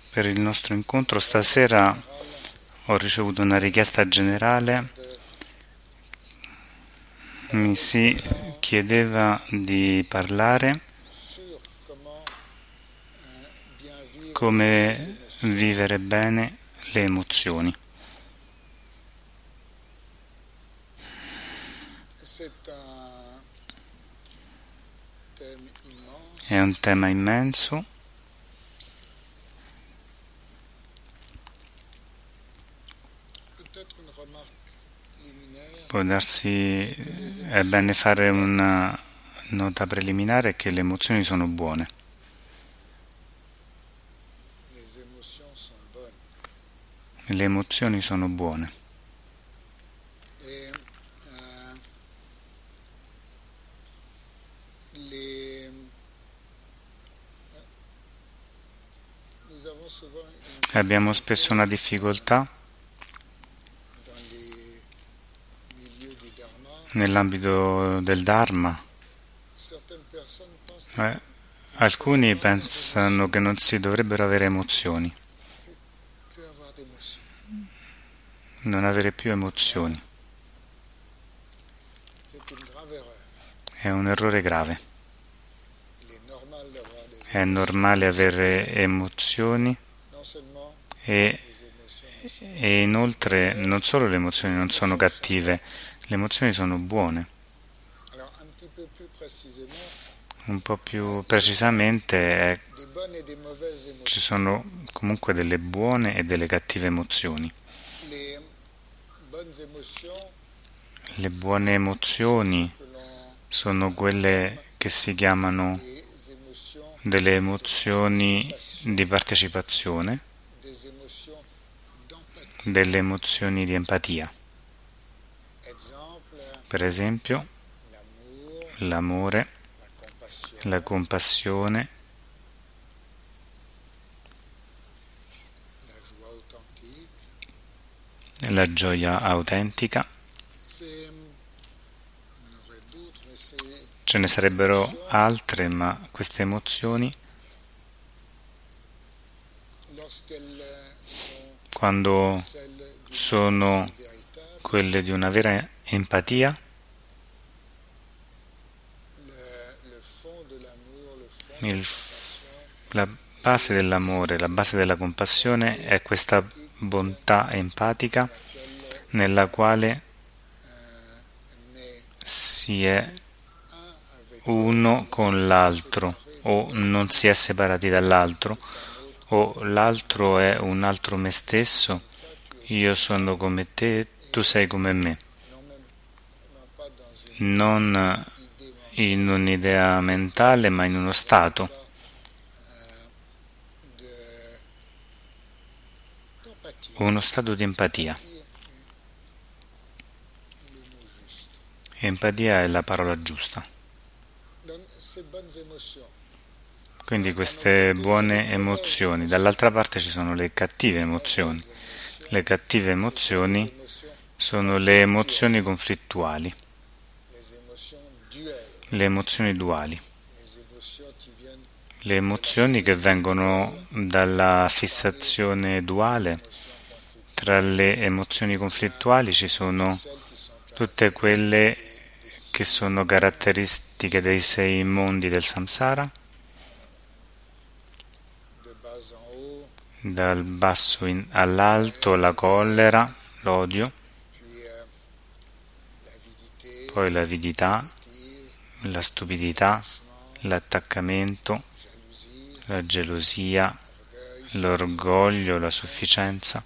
Per il nostro incontro stasera ho ricevuto una richiesta generale, mi si chiedeva di parlare come vivere bene le emozioni. È un tema immenso. Può darsi, è bene fare una nota preliminare che le emozioni sono buone. Le emozioni sono buone. Abbiamo spesso una difficoltà nell'ambito del Dharma. Alcuni pensano che non si dovrebbero avere emozioni, non avere più emozioni. È un errore grave. È normale avere emozioni e inoltre non solo le emozioni non sono cattive, le emozioni sono buone. Un po' più precisamente ci sono comunque delle buone e delle cattive emozioni. Le buone emozioni sono quelle che si chiamano delle emozioni di partecipazione, delle emozioni di empatia. Per esempio, l'amore, la compassione, la gioia autentica. Ce ne sarebbero altre, ma queste emozioni, quando sono quelle di una vera empatia, la base dell'amore, la base della compassione è questa bontà empatica nella quale si è uno con l'altro o non si è separati dall'altro o l'altro è un altro me stesso, io sono come te, tu sei come me. Non in un'idea mentale ma in uno stato di empatia. Empatia è la parola giusta. Quindi queste buone emozioni. Dall'altra parte ci sono le cattive emozioni. Le cattive emozioni sono le emozioni conflittuali, le emozioni duali. Le emozioni che vengono dalla fissazione duale. Tra le emozioni conflittuali ci sono tutte quelle che sono caratteristiche dei 6 mondi del samsara, dal basso all'alto la collera, l'odio, poi l'avidità, la stupidità, l'attaccamento, la gelosia, l'orgoglio, la sufficienza,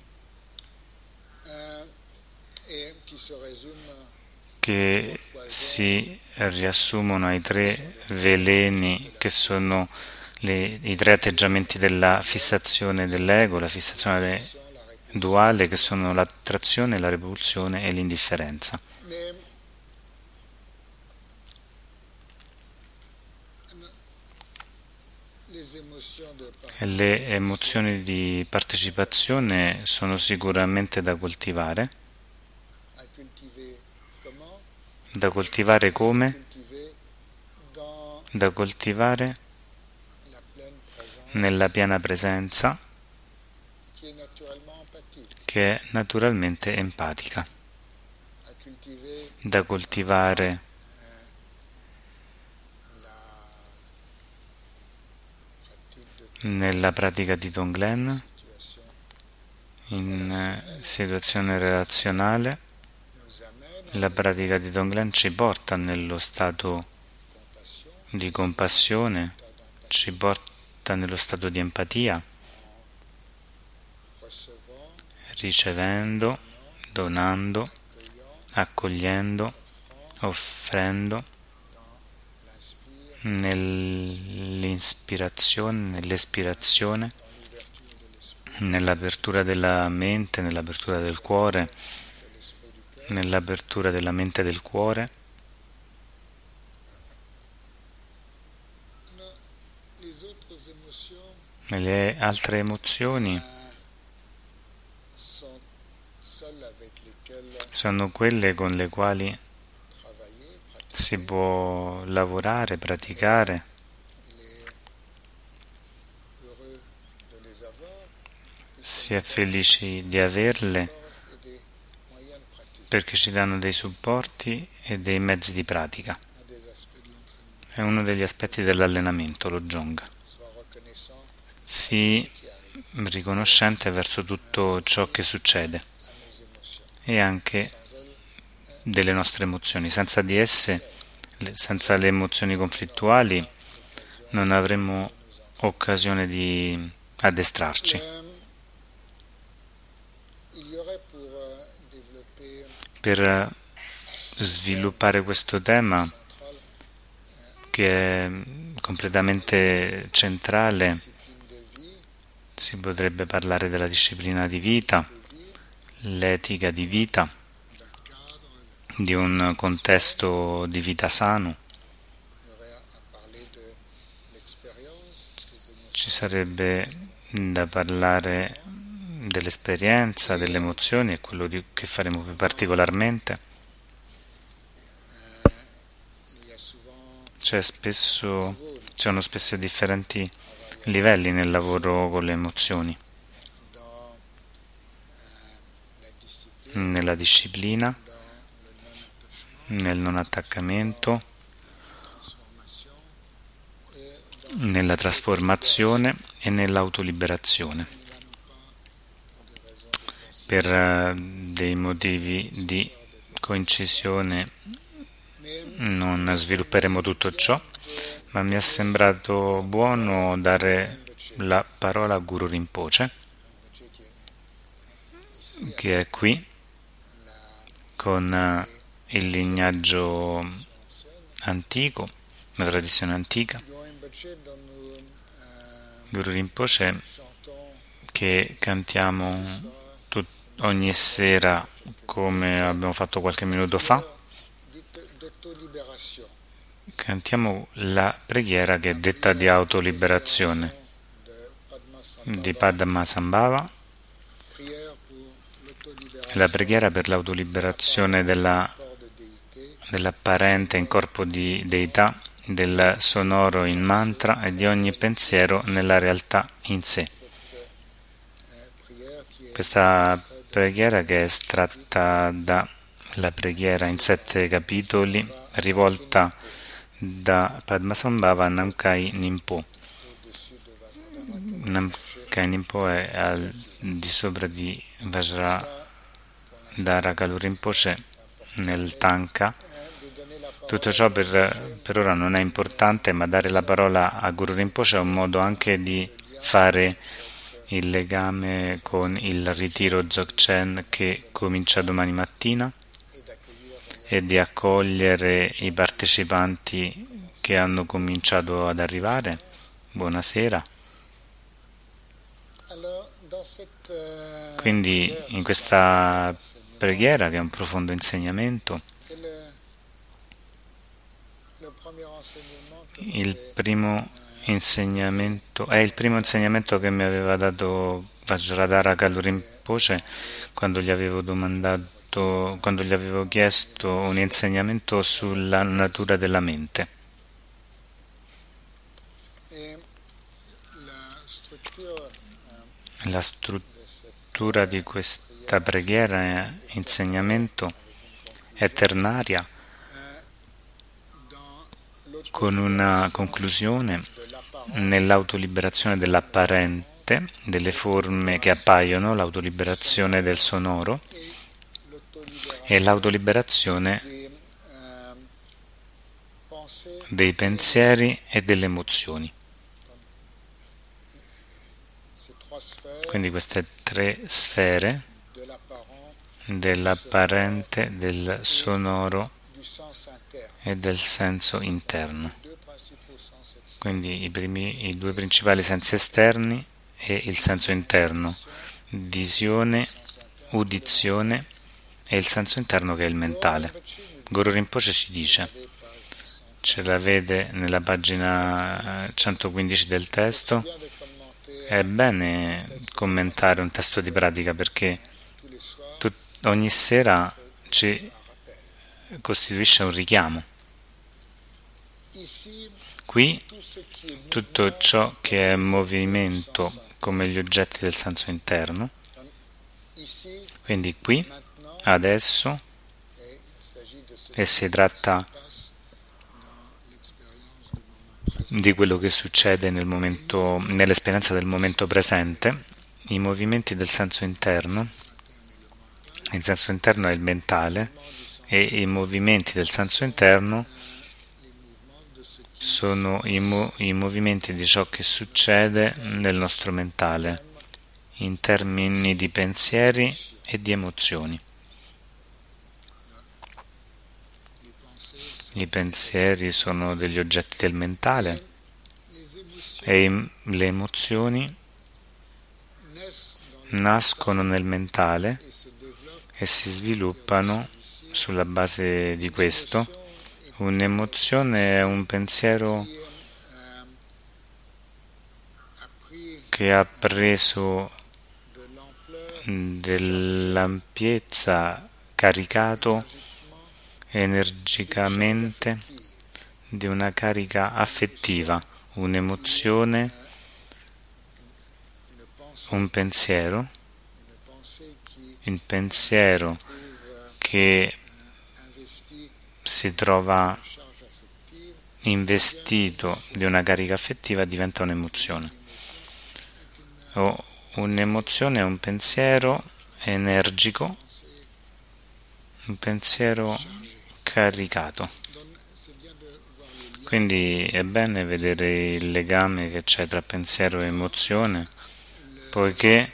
che si riassumono ai 3 veleni che sono i 3 atteggiamenti della fissazione dell'ego, la fissazione duale, che sono l'attrazione, la repulsione e l'indifferenza. Le emozioni di partecipazione sono sicuramente da coltivare. Da coltivare come? Da coltivare nella piena presenza, che è naturalmente empatica, da coltivare nella pratica di Tonglen, in situazione relazionale. La pratica di Tonglen ci porta nello stato di compassione, ci porta nello stato di empatia, ricevendo, donando, accogliendo, offrendo, nell'ispirazione, nell'espirazione, nell'apertura della mente, nell'apertura del cuore, nell'apertura della mente e del cuore. E le altre emozioni sono quelle con le quali si può lavorare, praticare, si è felici di averle perché ci danno dei supporti e dei mezzi di pratica. È uno degli aspetti dell'allenamento, lo Jong. Sii riconoscente verso tutto ciò che succede e anche delle nostre emozioni. Senza di esse, senza le emozioni conflittuali, non avremmo occasione di addestrarci. Per sviluppare questo tema, che è completamente centrale, si potrebbe parlare della disciplina di vita, l'etica di vita, di un contesto di vita sano. Ci sarebbe da parlare dell'esperienza, delle emozioni, è quello che faremo più particolarmente. C'erano spesso differenti livelli nel lavoro con le emozioni, nella disciplina, nel non attaccamento, nella trasformazione e nell'autoliberazione. Per dei motivi di coincisione non svilupperemo tutto ciò, ma mi è sembrato buono dare la parola a Guru Rinpoche, che è qui con il lignaggio antico, la tradizione antica. Guru Rinpoche, che cantiamo ogni sera come abbiamo fatto qualche minuto fa, cantiamo la preghiera che è detta di autoliberazione di Padmasambhava, la preghiera per l'autoliberazione dell'apparente in corpo di deità, del sonoro in mantra e di ogni pensiero nella realtà in sé. Questa preghiera, che è estratta dalla preghiera in 7 capitoli rivolta da Padmasambhava a Namkhai Nimpo. Namkhai Nimpo è al di sopra di Vajradhara Kalu Rinpoche nel Tanka. Tutto ciò per ora non è importante, ma dare la parola a Guru Rinpoche è un modo anche di fare il legame con il ritiro Dzogchen che comincia domani mattina e di accogliere i partecipanti che hanno cominciato ad arrivare. Buonasera. Quindi in questa preghiera, che è un profondo insegnamento, il primo insegnamento è il primo insegnamento che mi aveva dato Vajradhara Kalu Rinpoche quando gli avevo chiesto un insegnamento sulla natura della mente. La struttura di questa preghiera e insegnamento è ternaria, con una conclusione nell'autoliberazione dell'apparente, delle forme che appaiono, l'autoliberazione del sonoro e l'autoliberazione dei pensieri e delle emozioni. Quindi queste tre sfere dell'apparente, del sonoro e del senso interno. Quindi i due principali sensi esterni e il senso interno, visione, udizione e il senso interno che è il mentale. Guru Rinpoche ci dice, ce la vede nella pagina 115 del testo, è bene commentare un testo di pratica perché ogni sera ci costituisce un richiamo. Qui tutto ciò che è movimento come gli oggetti del senso interno, quindi qui, adesso, e si tratta di quello che succede nell'esperienza del momento presente, i movimenti del senso interno, il senso interno è il mentale e i movimenti del senso interno sono i movimenti di ciò che succede nel nostro mentale in termini di pensieri e di emozioni. I pensieri sono degli oggetti del mentale e le emozioni nascono nel mentale e si sviluppano sulla base di questo. Un'emozione è un pensiero che ha preso dell'ampiezza, caricato energicamente di una carica affettiva, un'emozione, un pensiero, il pensiero che si trova investito di una carica affettiva diventa un'emozione. O un'emozione è un pensiero energico, un pensiero caricato. Quindi è bene vedere il legame che c'è tra pensiero e emozione, poiché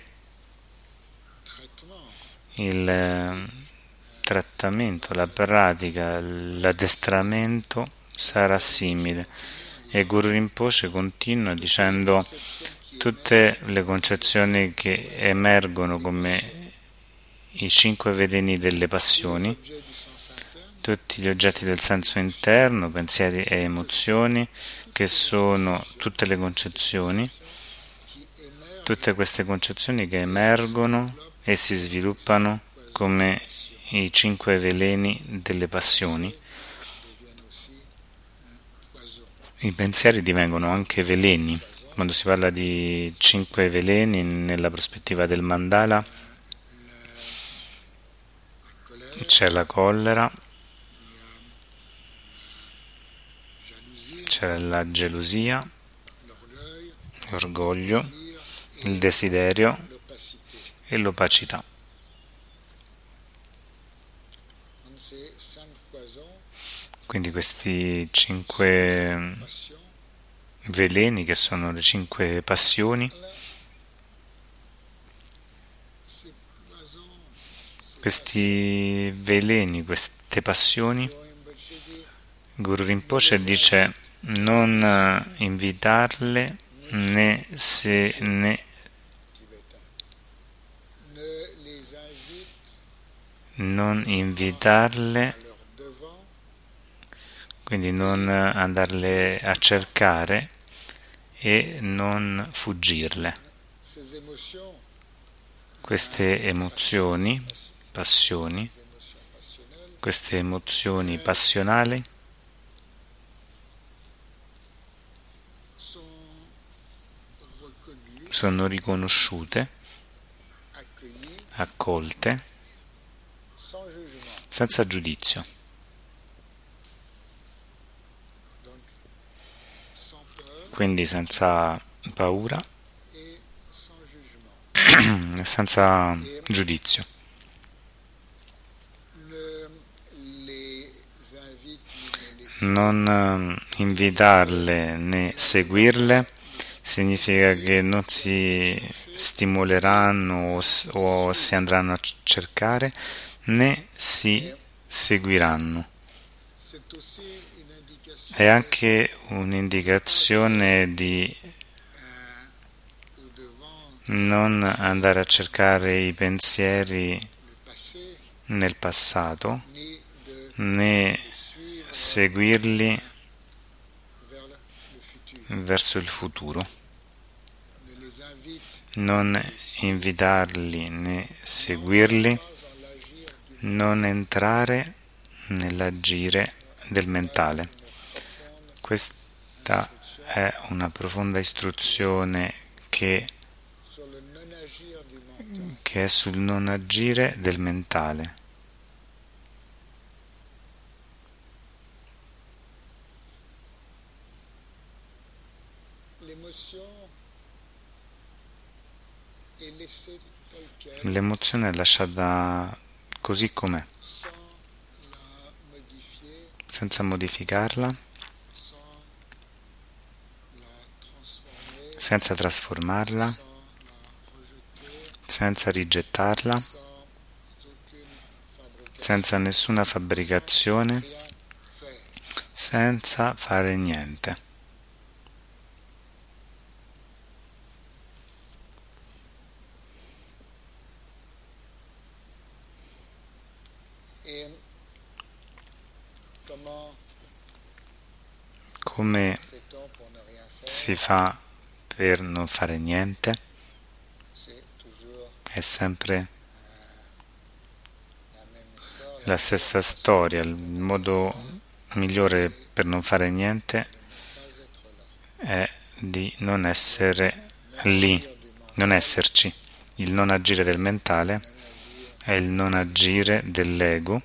il trattamento, la pratica, l'addestramento sarà simile. E Guru Rinpoche continua dicendo tutte le concezioni che emergono come i 5 veleni delle passioni, tutti gli oggetti del senso interno, pensieri e emozioni, che sono tutte le concezioni, tutte queste concezioni che emergono e si sviluppano come i 5 veleni delle passioni. I pensieri divengono anche veleni. Quando si parla di 5 veleni nella prospettiva del mandala, c'è la collera, c'è la gelosia, l'orgoglio, il desiderio e l'opacità. Quindi questi 5 veleni, che sono le 5 passioni, questi veleni, queste passioni, Guru Rinpoche dice non invitarle non invitarle, quindi non andarle a cercare e non fuggirle. Queste emozioni, passioni, queste emozioni passionali sono riconosciute accolte senza giudizio. Quindi senza paura e senza giudizio. Non invitarle né seguirle significa che non si stimoleranno o si andranno a cercare né si seguiranno. È anche un'indicazione di non andare a cercare i pensieri nel passato né seguirli verso il futuro. Non invitarli né seguirli, non entrare nell'agire del mentale. Questa è una profonda istruzione che è sul non agire del mentale. L'emozione è lasciata così com'è, senza modificarla, senza trasformarla, senza rigettarla, senza nessuna fabbricazione, senza fare niente. Come si fa per non fare niente? È sempre la stessa storia. Il modo migliore per non fare niente è di non essere lì, non esserci. Il non agire del mentale è il non agire dell'ego,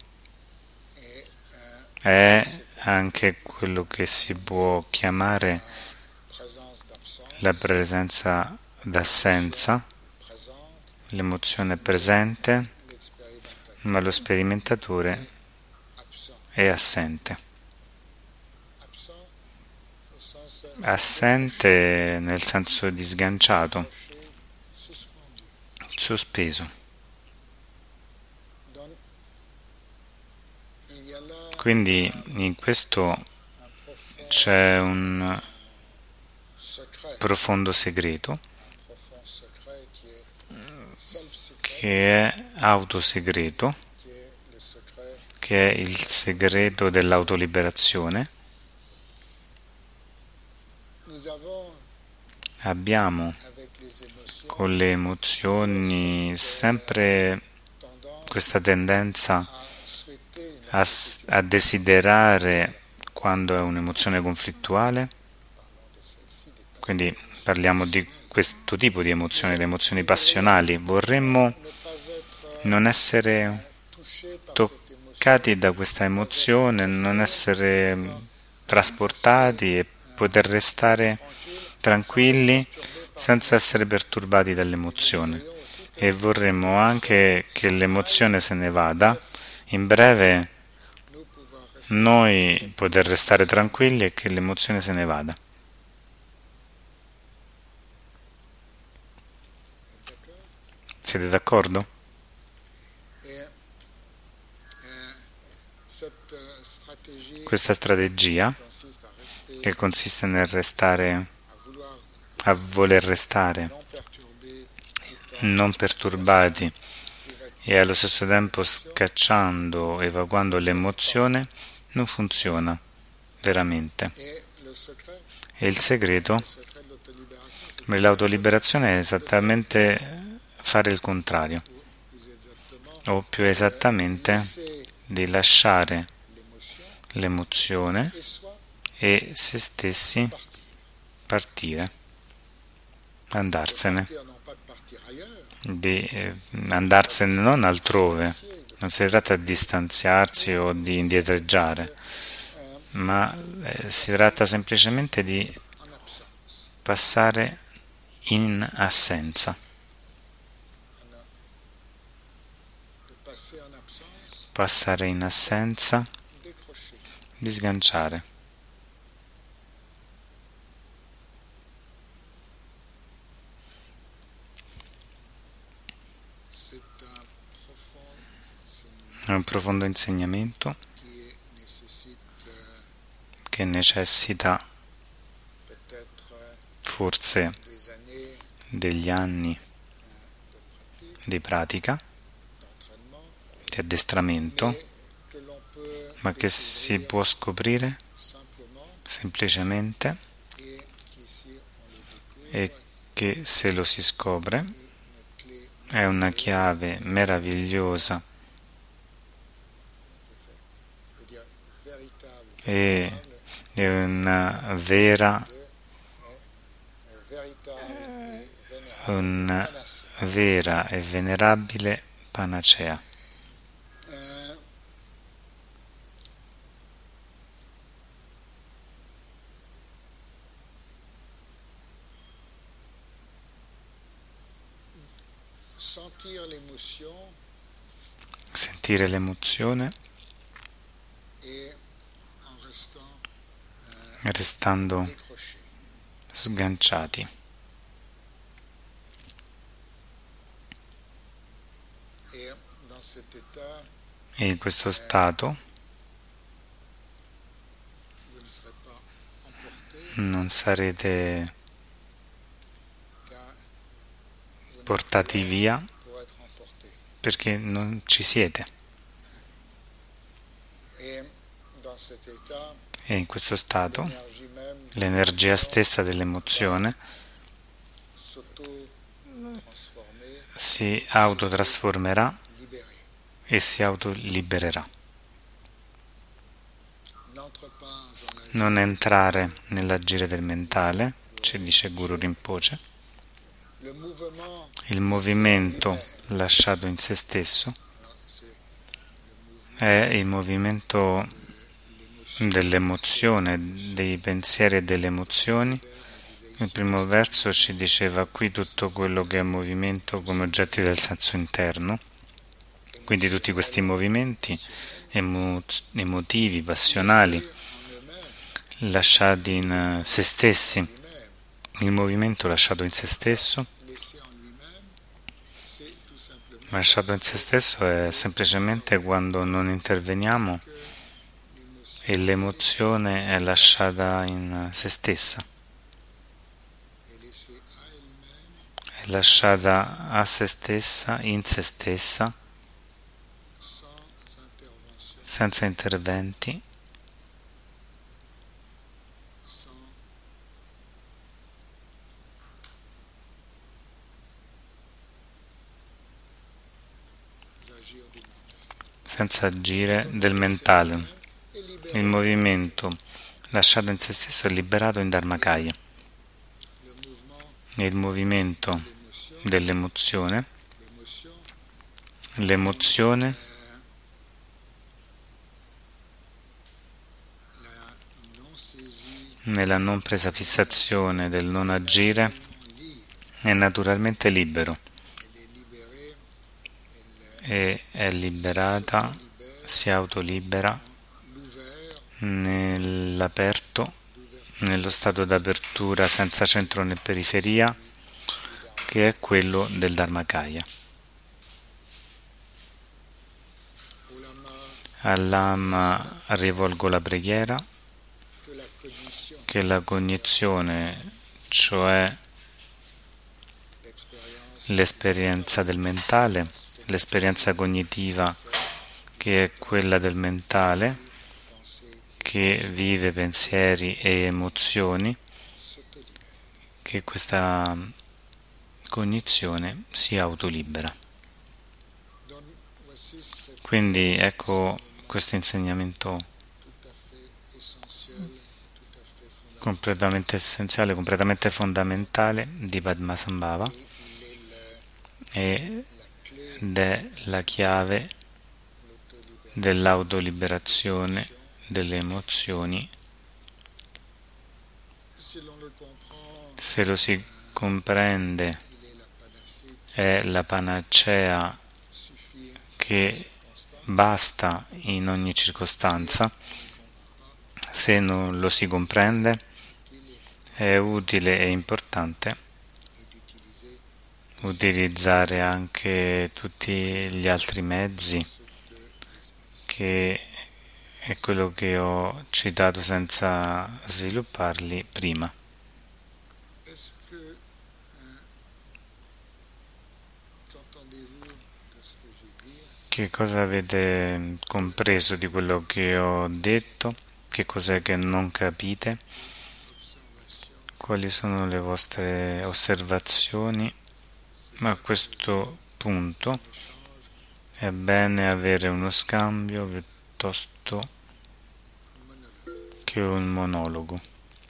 è anche quello che si può chiamare la presenza d'assenza, l'emozione presente, ma lo sperimentatore è assente. Assente nel senso di sganciato, sospeso. Quindi in questo c'è un profondo segreto che è autosegreto, che è il segreto dell'autoliberazione. Abbiamo con le emozioni sempre questa tendenza a desiderare quando è un'emozione conflittuale, quindi parliamo di questo tipo di emozioni, le emozioni passionali. Vorremmo non essere toccati da questa emozione, non essere trasportati e poter restare tranquilli senza essere perturbati dall'emozione. E vorremmo anche che l'emozione se ne vada, in breve noi poter restare tranquilli e che l'emozione se ne vada. Siete d'accordo? Questa strategia, che consiste nel restare, a voler restare non perturbati e allo stesso tempo scacciando, evacuando l'emozione, non funziona veramente. E il segreto dell'autoliberazione è esattamente fare il contrario, o più esattamente di lasciare l'emozione e se stessi partire, andarsene. di andarsene non altrove, non si tratta di distanziarsi o di indietreggiare, ma si tratta semplicemente di passare in assenza, passare in assenza, di sganciare. È un profondo insegnamento che necessita forse degli anni di pratica, di addestramento, ma che si può scoprire semplicemente e che se lo si scopre è una chiave meravigliosa e è una vera e venerabile panacea. Sentire l'emozione restando sganciati. E in questo stato non sarete portati via perché non ci siete. E in questo stato l'energia stessa dell'emozione si autotrasformerà e si autolibererà. Non entrare nell'agire del mentale, ci dice Guru Rinpoche. Il movimento lasciato in se stesso è il movimento dell'emozione, dei pensieri e delle emozioni. Il primo verso ci diceva qui tutto quello che è movimento come oggetti del senso interno, quindi tutti questi movimenti emotivi, passionali, lasciati in se stessi, il movimento lasciato in se stesso, lasciato in se stesso è semplicemente quando non interveniamo e l'emozione è lasciata in se stessa, è lasciata a se stessa, in se stessa, senza interventi, senza agire del mentale. Il movimento lasciato in se stesso è liberato in Dharmakaya. Il movimento dell'emozione, l'emozione nella non presa fissazione del non agire è naturalmente libero e è liberata, si autolibera nell'aperto, nello stato d'apertura senza centro né periferia, che è quello del Dharmakaya. All'Amma rivolgo la preghiera che la cognizione, cioè l'esperienza del mentale, l'esperienza cognitiva che è quella del mentale, che vive pensieri e emozioni, che questa cognizione si autolibera. Quindi ecco questo insegnamento completamente essenziale, completamente fondamentale di Padmasambhava, ed è la chiave dell'autoliberazione delle emozioni. Se lo si comprende, è la panacea che basta in ogni circostanza. Se non lo si comprende, è utile e importante utilizzare anche tutti gli altri mezzi, che è quello che ho citato senza svilupparli prima. Che cosa avete compreso di quello che ho detto? Che cos'è che non capite? Quali sono le vostre osservazioni? Ma a questo punto è bene avere uno scambio piuttosto che un monologo.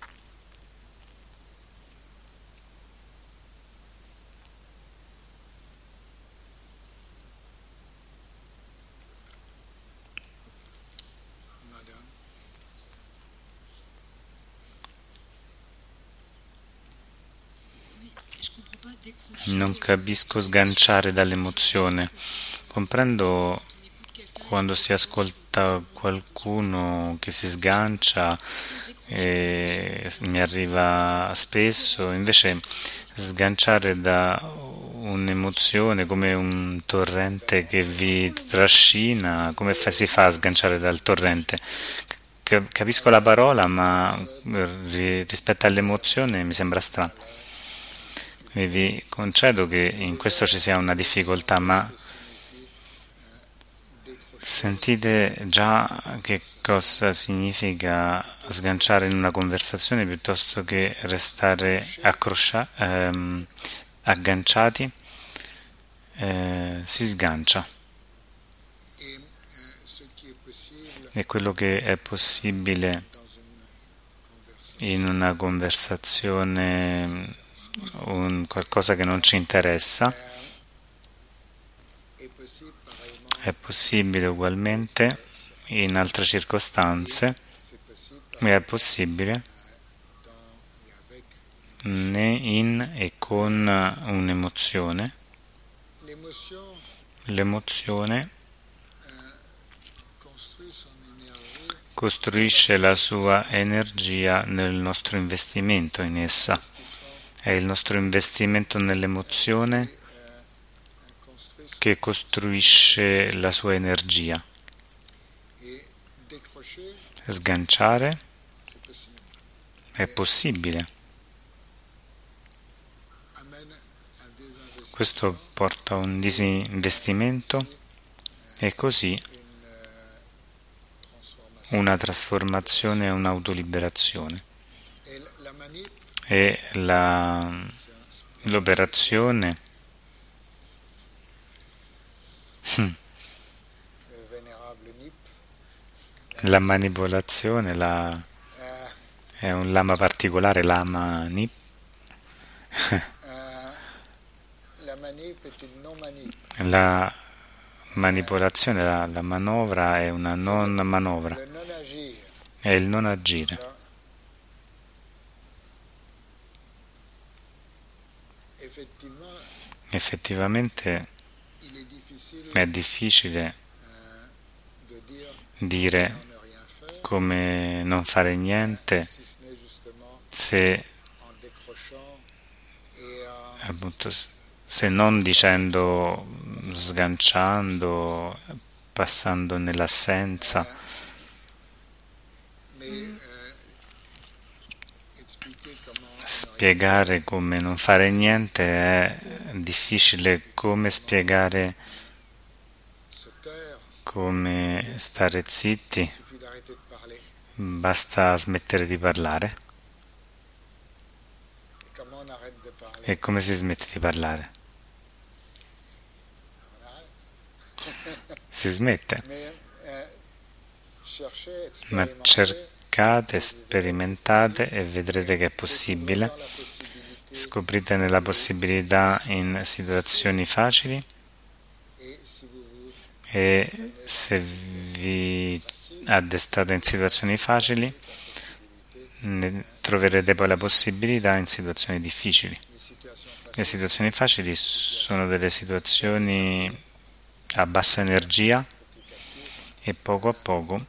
Non capisco sganciare dall'emozione. Comprendo quando si ascolta qualcuno che si sgancia, mi arriva spesso, invece sganciare da un'emozione come un torrente che vi trascina, come si fa a sganciare dal torrente? Capisco la parola, ma rispetto all'emozione mi sembra strano. E vi concedo che in questo ci sia una difficoltà, ma sentite già che cosa significa sganciare in una conversazione piuttosto che restare agganciati? Si sgancia. E quello che è possibile in una conversazione, qualcosa che non ci interessa, è possibile ugualmente in altre circostanze, ma è possibile in e con un'emozione. L'emozione costruisce la sua energia nel nostro investimento in essa. È il nostro investimento nell'emozione che costruisce la sua energia. Sganciare è possibile. Questo porta a un disinvestimento e così una trasformazione e un'autoliberazione. E l'operazione la manipolazione è un lama particolare, lama Nip. La manipolazione, la manovra è una non manovra, è il non agire. Effettivamente è difficile dire come non fare niente se appunto se non dicendo, sganciando, passando nell'assenza. Spiegare come non fare niente è difficile, come spiegare come stare zitti, basta smettere di parlare. E come si smette di parlare? Si smette. Ma cercate, sperimentate e vedrete che è possibile. Scoprite nella possibilità in situazioni facili e se vi addestrate in situazioni facili ne troverete poi la possibilità in situazioni difficili. Le situazioni facili sono delle situazioni a bassa energia e poco a poco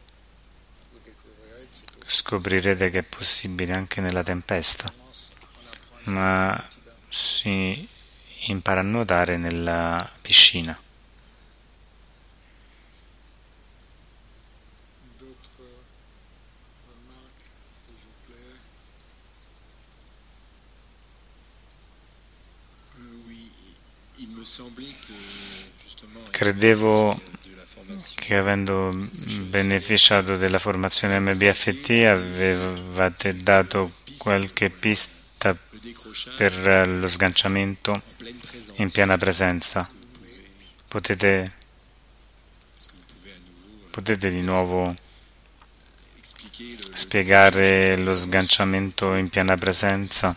scoprirete che è possibile anche nella tempesta, ma si impara a nuotare nella piscina. Credevo che avendo beneficiato della formazione MBFT avevate dato qualche pista per lo sganciamento in piena presenza. Potete di nuovo spiegare lo sganciamento in piena presenza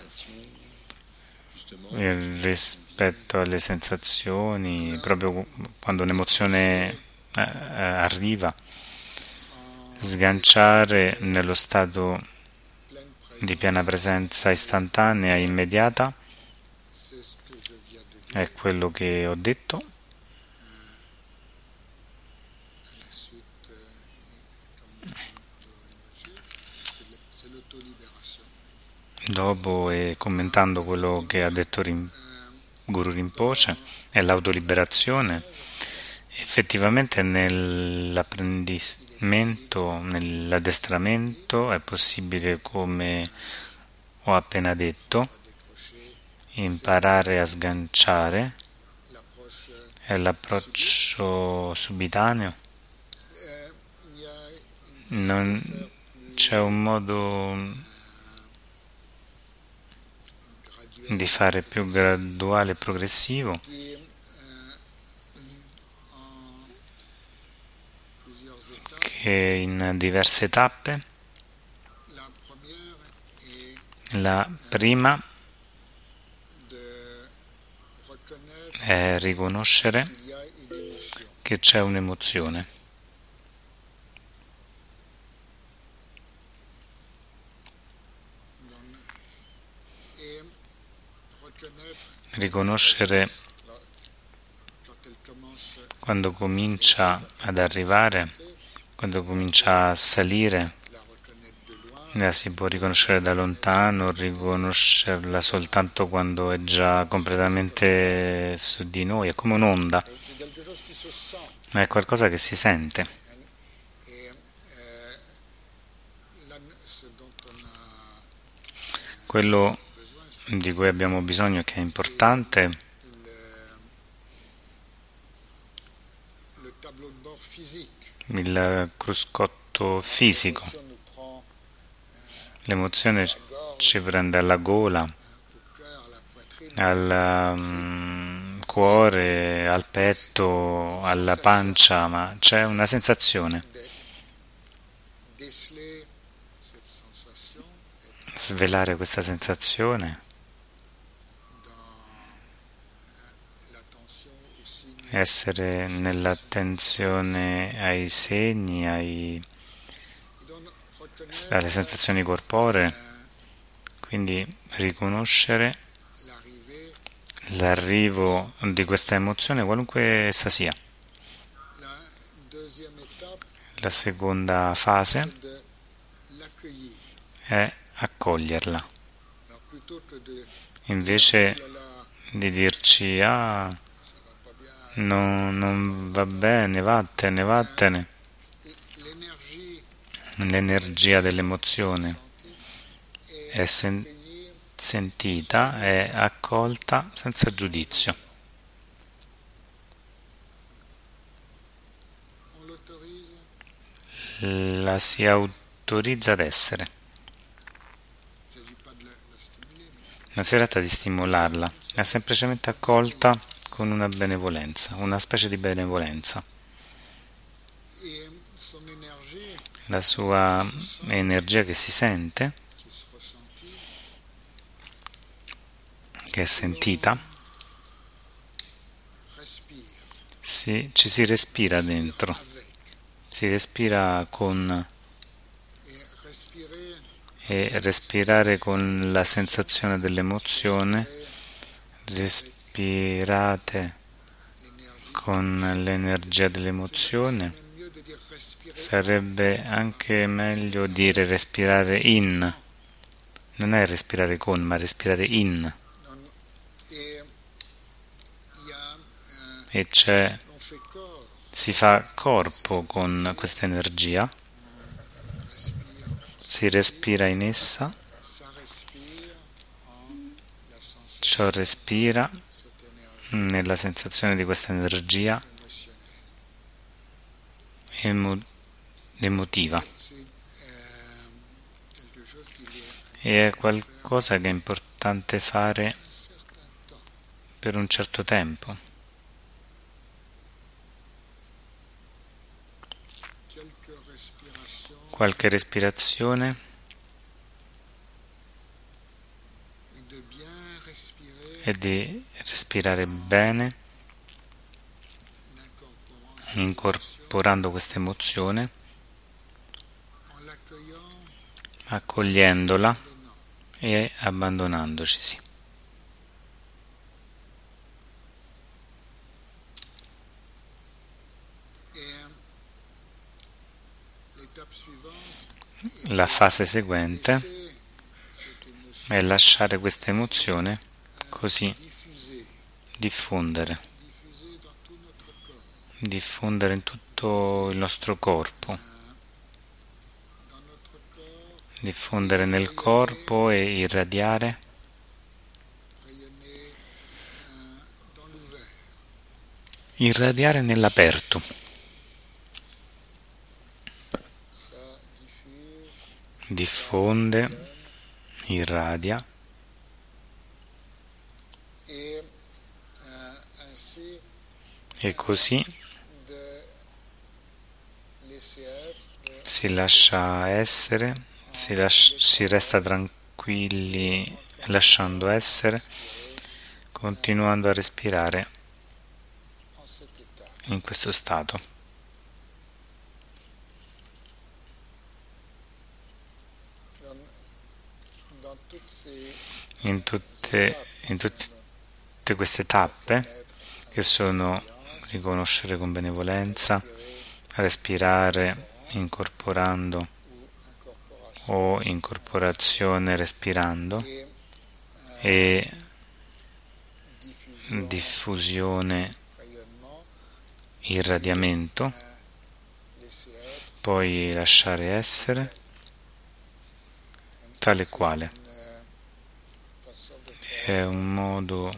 rispetto alle sensazioni, proprio quando un'emozione arriva, sganciare nello stato di piena presenza istantanea, immediata, è quello che ho detto. Dopo e commentando quello che ha detto Guru Rinpoche, è l'autoliberazione. Effettivamente nell'apprendimento, nell'addestramento è possibile, come ho appena detto, imparare a sganciare, è l'approccio subitaneo. Non c'è un modo di fare più graduale e progressivo, che in diverse tappe. La prima è riconoscere che c'è un'emozione. Riconoscere quando comincia ad arrivare, quando comincia a salire, la si può riconoscere da lontano, riconoscerla soltanto quando è già completamente su di noi, è come un'onda, ma è qualcosa che si sente. Quello di cui abbiamo bisogno e che è importante il cruscotto fisico. L'emozione ci prende alla gola, al cuore, al petto, alla pancia, ma c'è una sensazione. Svelare questa sensazione, essere nell'attenzione ai segni, alle sensazioni corporee, quindi riconoscere l'arrivo di questa emozione, qualunque essa sia. La seconda fase è accoglierla. Invece di dirci non va bene, vattene, vattene, l'energia dell'emozione è sentita, è accolta senza giudizio. La si autorizza ad essere. Non si tratta di stimolarla, è semplicemente accolta con una benevolenza, una specie di benevolenza. La sua energia che si sente che è sentita, ci si respira dentro, si respira con, e respirare con la sensazione dell'emozione, respirate con l'energia dell'emozione. Sarebbe anche meglio dire respirare in, non è respirare con, ma respirare in. E si fa corpo con questa energia, si respira in essa, ciò respira nella sensazione di questa energia emotiva. E è qualcosa che è importante fare per un certo tempo. Qualche respirazione e di respirare bene, incorporando questa emozione, accogliendola e abbandonandocisi. La fase seguente è lasciare questa emozione così diffondere in tutto il nostro corpo, diffondere nel corpo e irradiare nell'aperto. Diffonde, irradia e così si lascia essere, si resta tranquilli lasciando essere, continuando a respirare in questo stato. In tutte queste tappe, che sono riconoscere con benevolenza, respirare incorporando o incorporazione respirando e diffusione, irradiamento, poi lasciare essere tale quale. È un modo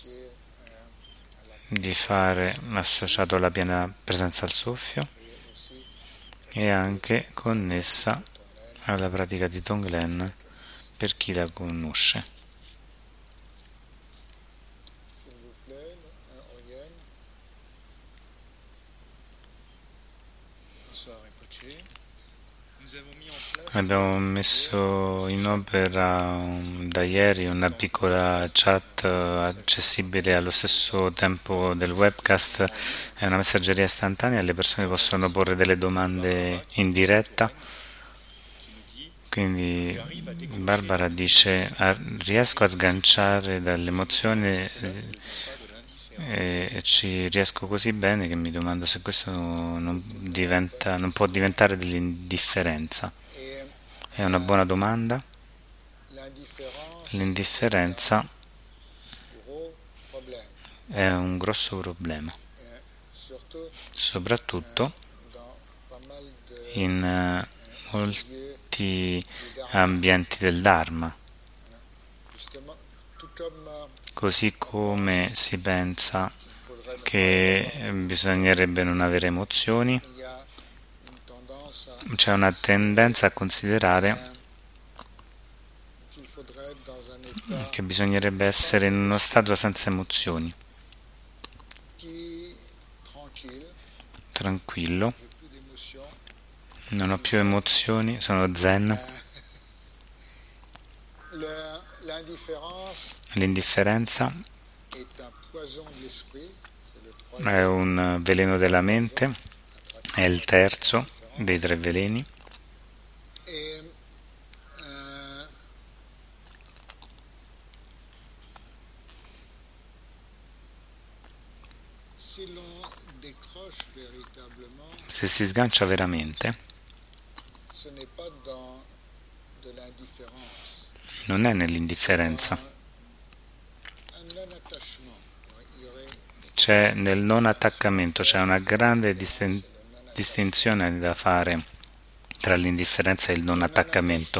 di fare associato alla piena presenza al soffio e anche connessa alla pratica di Tonglen per chi la conosce. Abbiamo messo in opera da ieri una piccola chat accessibile allo stesso tempo del webcast, è una messaggeria istantanea, le persone possono porre delle domande in diretta. Quindi Barbara dice: riesco a sganciare dall'emozione e ci riesco così bene che mi domando se questo non può diventare dell'indifferenza. È una buona domanda. L'indifferenza è un grosso problema, soprattutto in molti ambienti del Dharma, così come si pensa che bisognerebbe non avere emozioni, c'è una tendenza a considerare che bisognerebbe essere in uno stato senza emozioni, tranquillo, non ho più emozioni, sono zen. L'indifferenza è un veleno della mente, è il terzo dei tre veleni. Se si sgancia veramente, non è nell'indifferenza, c'è nel non attaccamento, c'è una grande distinzione da fare tra l'indifferenza e il non attaccamento.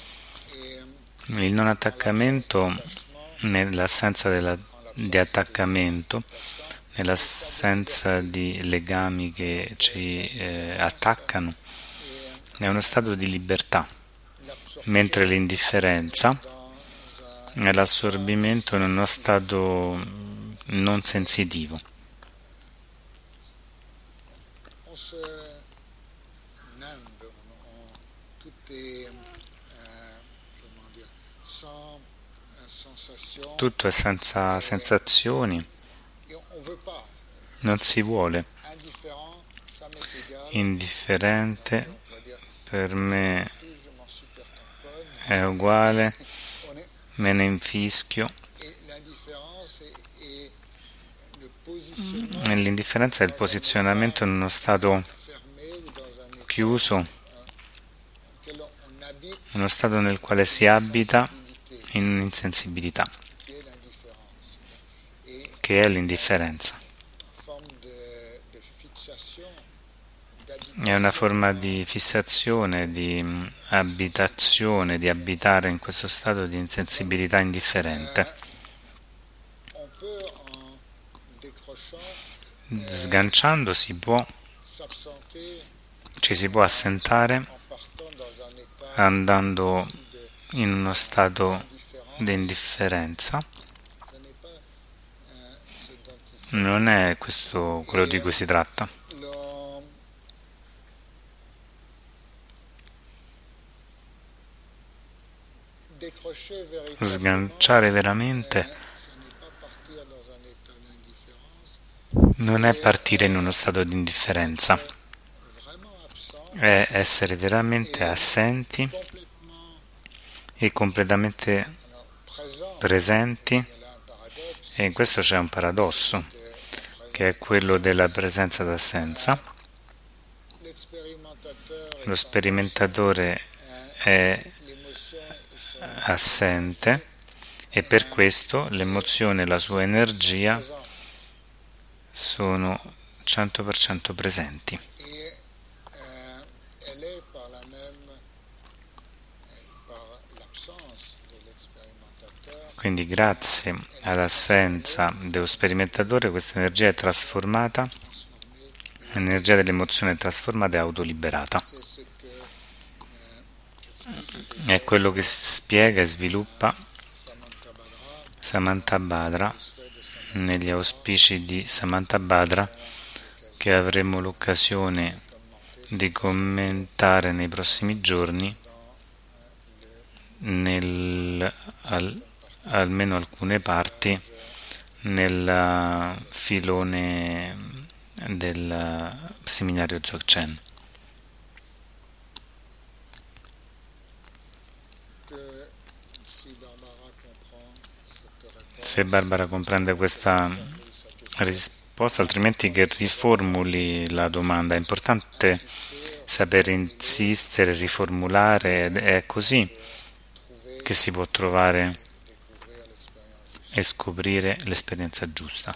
Il non attaccamento, nell'assenza di attaccamento, nell'assenza di legami che ci attaccano, è uno stato di libertà, mentre l'indifferenza è l'assorbimento in uno stato non sensitivo. Tutto è senza sensazioni, non si vuole. Indifferente per me è uguale, me ne infischio. L'indifferenza è il posizionamento in uno stato chiuso, uno stato nel quale si abita in un'insensibilità, che è l'indifferenza. È una forma di fissazione, di abitazione, di abitare in questo stato di insensibilità indifferente. Sganciando ci si può assentare andando in uno stato di indifferenza. Non è questo quello di cui si tratta. Sganciare veramente non è partire in uno stato di indifferenza, è essere veramente assenti e completamente presenti, e in questo c'è un paradosso, che è quello della presenza d'assenza. Lo sperimentatore è assente e per questo l'emozione e la sua energia sono 100% presenti. Quindi grazie all'assenza dello sperimentatore questa energia è trasformata, l'energia dell'emozione è trasformata e autoliberata. È quello che spiega e sviluppa Samantabhadra negli auspici di Samantabhadra, che avremo l'occasione di commentare nei prossimi giorni almeno alcune parti nel filone del seminario Dzogchen. Se Barbara comprende questa risposta, altrimenti che riformuli la domanda. È importante saper insistere, riformulare, ed è così che si può trovare e scoprire l'esperienza giusta.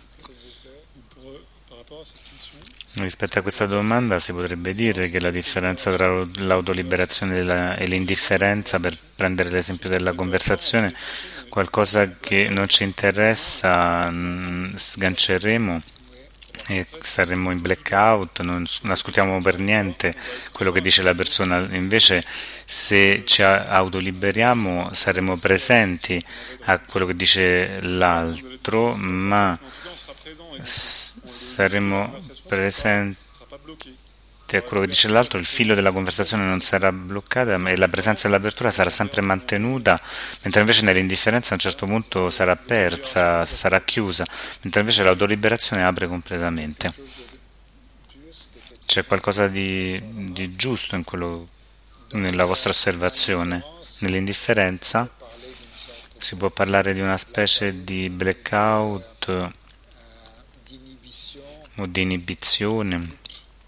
Rispetto a questa domanda si potrebbe dire che la differenza tra l'autoliberazione e l'indifferenza, per prendere l'esempio della conversazione, qualcosa che non ci interessa, sganceremo e saremo in blackout, non ascoltiamo per niente quello che dice la persona. Invece se ci autoliberiamo saremo presenti a quello che dice l'altro, ma saremo presenti a quello che dice l'altro, il filo della conversazione non sarà bloccata e la presenza dell'apertura sarà sempre mantenuta, mentre invece nell'indifferenza a un certo punto sarà persa, sarà chiusa, mentre invece l'autoliberazione apre completamente. C'è qualcosa di giusto in quello, nella vostra osservazione. Nell'indifferenza si può parlare di una specie di blackout o di inibizione.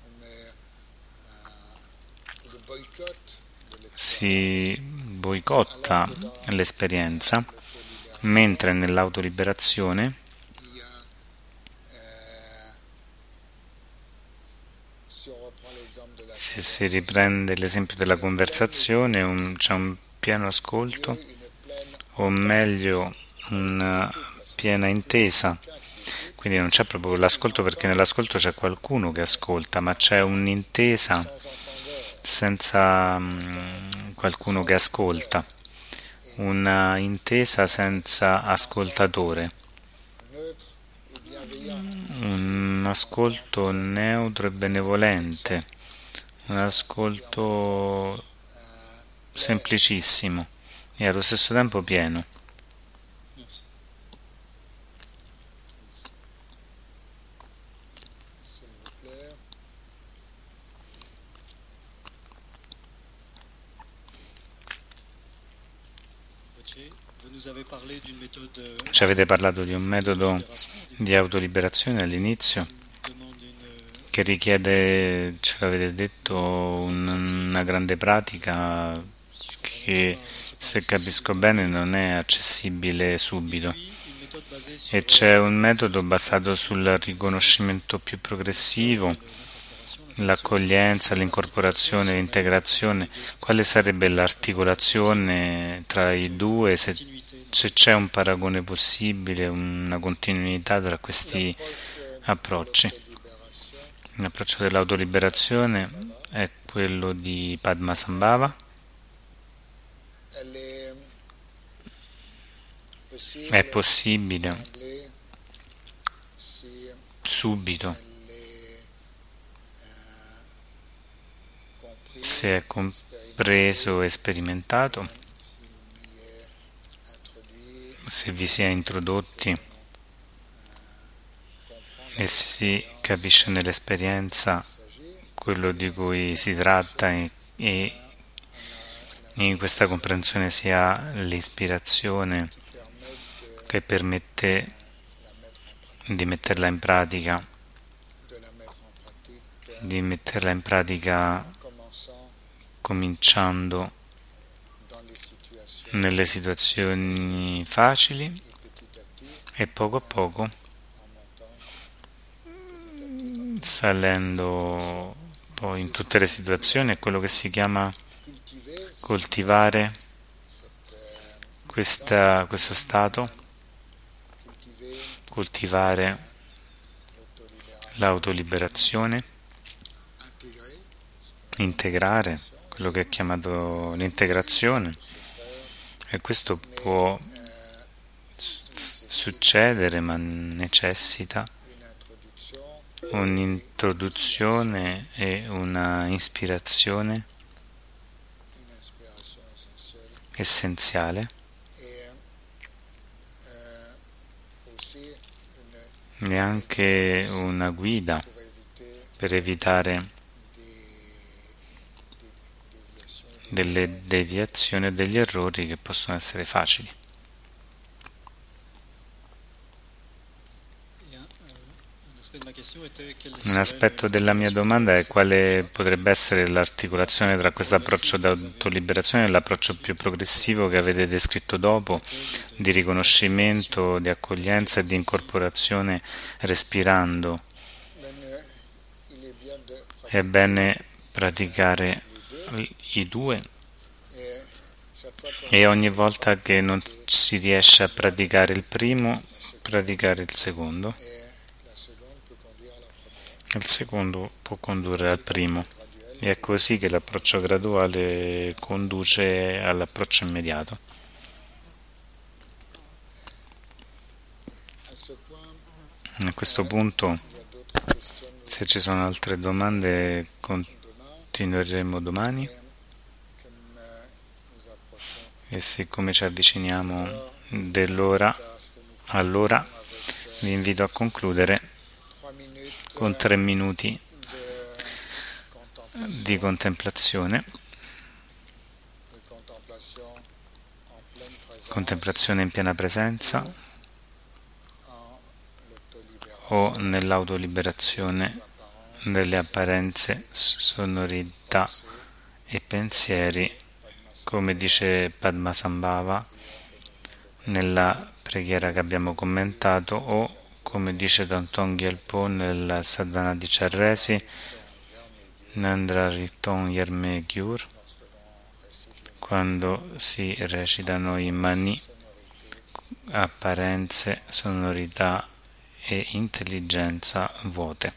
Si boicotta l'esperienza, mentre nell'autoliberazione, se si riprende l'esempio della conversazione, c'è un pieno ascolto, o meglio una piena intesa. Quindi non c'è proprio l'ascolto perché nell'ascolto c'è qualcuno che ascolta, ma c'è un'intesa senza qualcuno che ascolta, una intesa senza ascoltatore, un ascolto neutro e benevolente, un ascolto semplicissimo e allo stesso tempo pieno. Ci avete parlato di un metodo di autoliberazione all'inizio che richiede, ce l'avete detto, una grande pratica che, se capisco bene, non è accessibile subito. E c'è un metodo basato sul riconoscimento più progressivo, l'accoglienza, l'incorporazione, l'integrazione. Quale sarebbe l'articolazione tra i due, se c'è un paragone possibile, una continuità tra questi approcci? L'approccio dell'autoliberazione è quello di Padmasambhava. È possibile subito, se è compreso e sperimentato, se vi si è introdotti e si capisce nell'esperienza quello di cui si tratta e in questa comprensione si ha l'ispirazione che permette di metterla in pratica, cominciando nelle situazioni facili e poco a poco salendo poi in tutte le situazioni. È quello che si chiama coltivare questo stato, coltivare l'autoliberazione, integrare quello che è chiamato l'integrazione, e questo può succedere, ma necessita un'introduzione e una ispirazione essenziale e anche una guida per evitare delle deviazioni e degli errori che possono essere facili. Un aspetto della mia domanda è quale potrebbe essere l'articolazione tra questo approccio di autoliberazione e l'approccio più progressivo che avete descritto dopo, di riconoscimento, di accoglienza e di incorporazione respirando. È bene praticare i due e ogni volta che non si riesce a praticare il primo, praticare il secondo. Il secondo può condurre al primo. E è così che l'approccio graduale conduce all'approccio immediato. A questo punto, Se ci sono altre domande, continueremo domani. E siccome ci avviciniamo dell'ora, allora vi invito a concludere con 3 minuti di contemplazione in piena presenza o nell'autoliberazione delle apparenze, sonorità e pensieri, come dice Padmasambhava nella preghiera che abbiamo commentato, o come dice Danton Gyalpo nel Sadhana di Charresi, Nandra Riton Yerme Gyur, quando si recitano i mani, apparenze, sonorità e intelligenza vuote.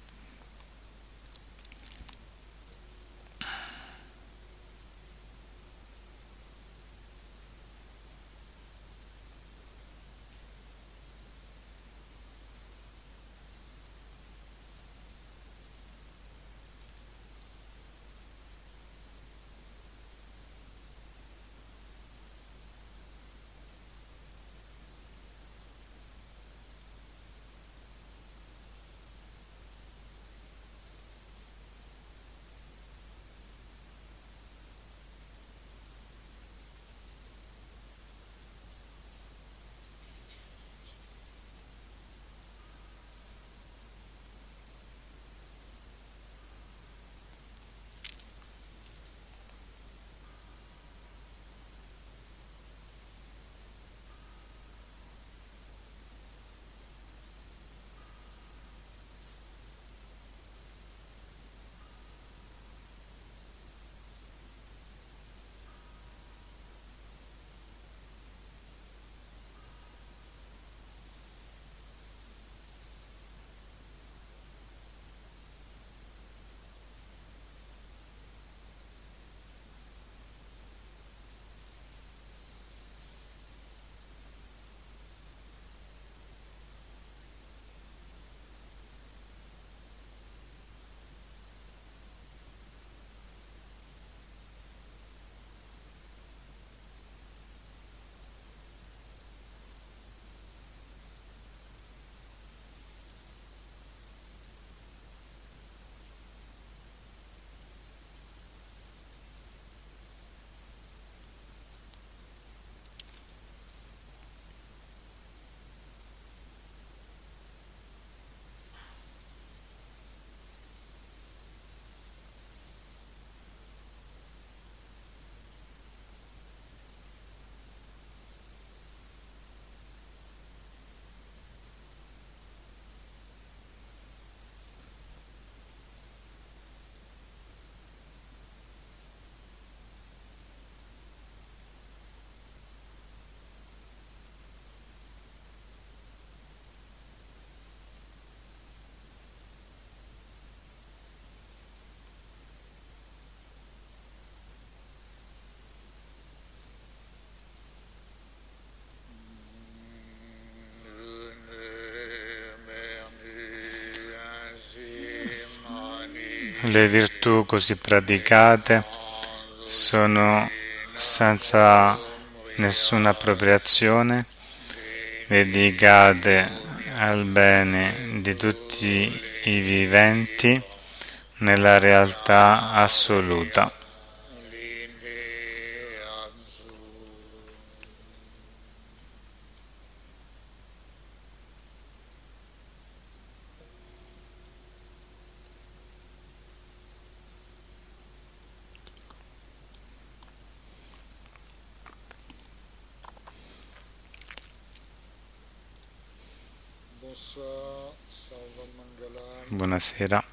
Le virtù così praticate sono senza nessuna appropriazione, dedicate al bene di tutti i viventi nella realtà assoluta. Buonasera.